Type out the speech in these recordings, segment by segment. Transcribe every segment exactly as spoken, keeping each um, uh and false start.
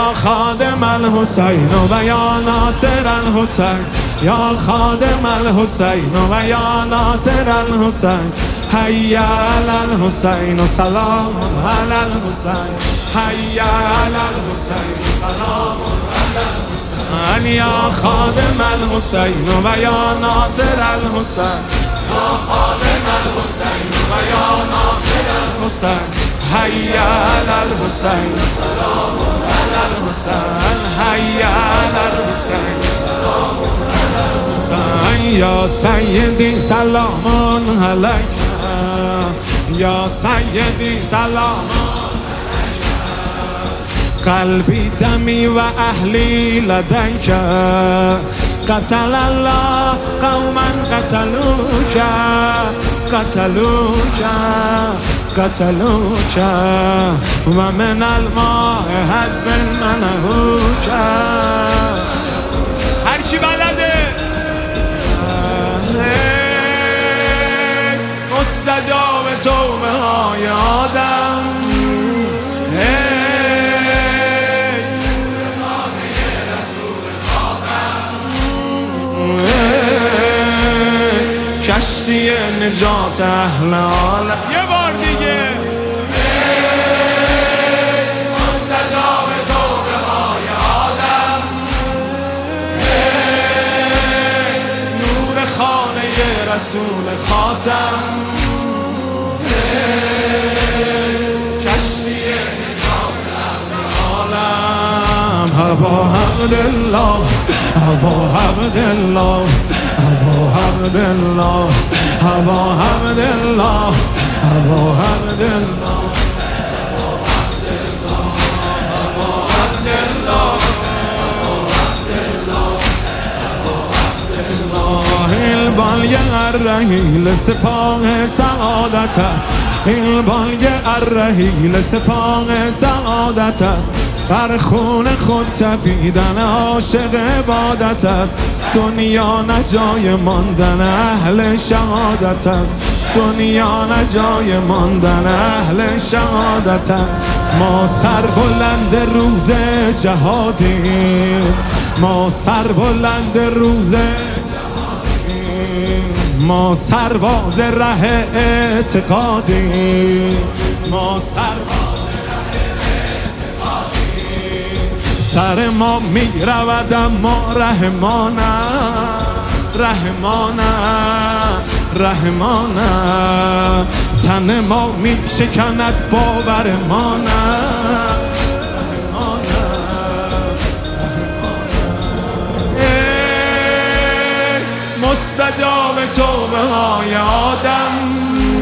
یا خادم الحسین و یا ناصر الحسین، یا خادم الحسین و یا ناصر الحسین، حی علی الحسین و سلام علی الحسین، حی علی الحسین و سلام علی الحسین، یا خادم الحسین و یا ناصر الحسین، یا خادم الحسین و یا ناصر الحسین، حی علی الحسین و سلام علی الحسین، حی علی الحسین و سلام علی الحسین، یا سیدی سلام علیک، یا سیدی سلام قلبی دمی و اهلی لدیک، قتل الله قوما قتلوک قتلوک قتلوک و من الماء حزب منهوک. هر کی بلده مستجاب توبه های آدم، کشتی نجات اهل عالم. یه بار دیگه مستجاب توبه های آدم، نور خانه رسول خاتم، کشتی نجات اهل عالم. هوا عبدالله، هوا عبدالله، هوا عبدالله، هوا عبدالله، هوا عبدالله، این بالگ الرحیل سپاه سعادت است، این بالگ الرحیل سپاه سعادت است، بر خون خود تپیدن عاشق عبادت است، دنیا نه جای ماندن اهل شهادت است، دنیا نه جای ماندن اهل شهادت است. ما سر بلند روز جهادیم، ما سر بلند روز جهادیم، ما سرباز ره اعتقادیم، ما سرباز سر ما می رود اما رحمانه رحمانه رحمانه، تن ما می شکند باورمانه رحمانه رحمانه. مستجاب توبه های آدم،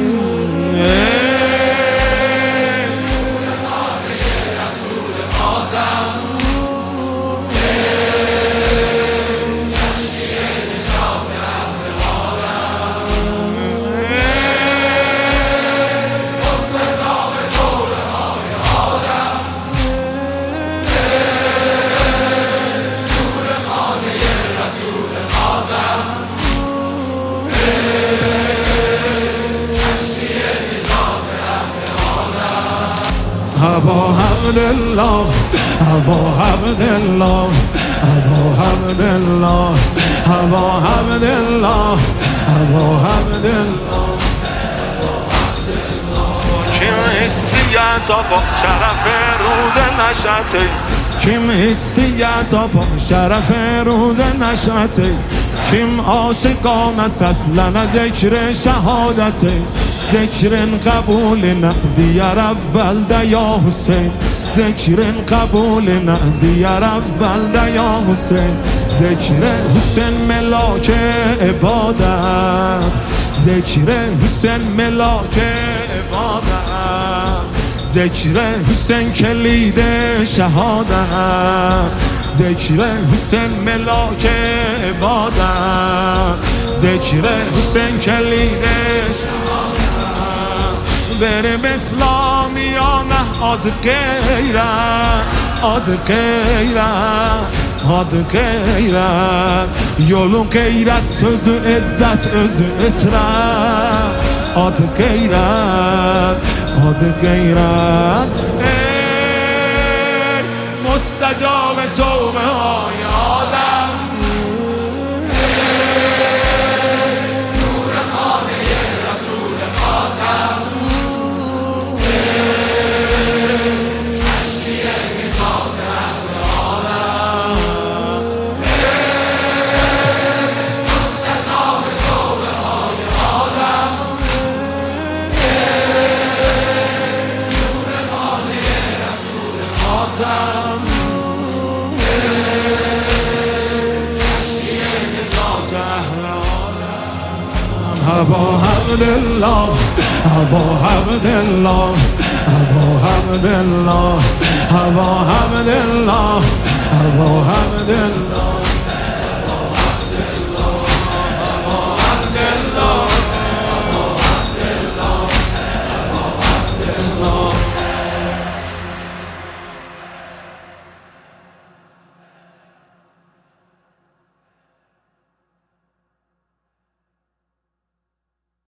هوا عبدالله، هوا عبدالله، هوا عبدالله، هوا عبدالله، هوا عبدالله. کیم هستیت با شرف روز نشاطی، کیم هستیت با شرف روز نشاطی، کیم عاشقان است اصلا ذکر شهادتی، ذکر قبول ندیار اول دیا حسین، ذکر قبول ندیار اول دیا حسین، ذکر حسین ملاک عبادت، ذکر حسین ملاک عبادت، ذکر حسین کلید شهادت، ذکر حسین ملاک عبادت، ذکر حسین کلید شهادت. بریم اسلامیانه آد غیره آد غیره آد غیره، یولو غیرت sözü عزت özü اطرح، آد غیرت آد غیرت. ای مستجاب مستجاب توبه های آدم. نور خانه رسول خاتم، کشتی نجات اهل عالم، مستجاب توبه های آدم. نور خانه رسول خاتم، ابا عبدالله ابا عبدالله ابا عبدالله ابا عبدالله ابا عبدالله ابا عبدالله